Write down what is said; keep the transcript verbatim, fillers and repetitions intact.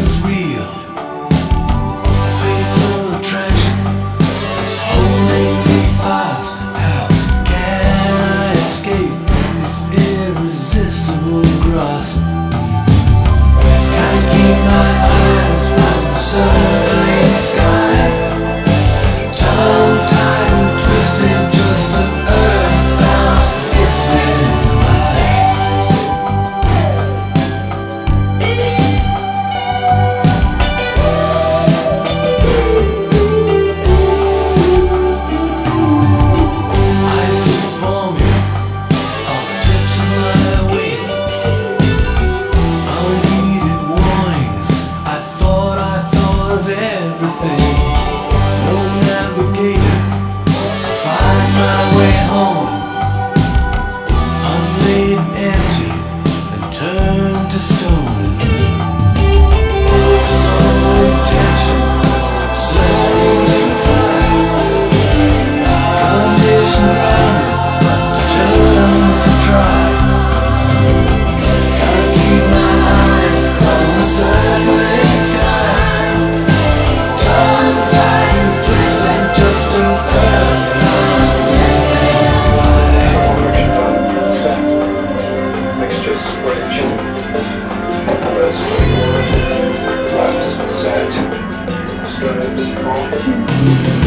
is real. Fatal attraction is holding me fast. How can I escape this irresistible grasp? Can't keep my eyes from the circling sky. Tongue-tied and twisted, just an earthbound whistling by. Ice is forming on the tips of my wings. Unneeded warnings, I thought I thought of everything. No navigator, find my way home. Unlaid and empty, and turned to stone. So tension, slowly fly. Condition grounded, determined to try. Can't keep my eyes from the circling skies. Tongue-tied and twisted, just an earthbound whistling by. Mixtures rich, colors fluid, flaps set, strobes on.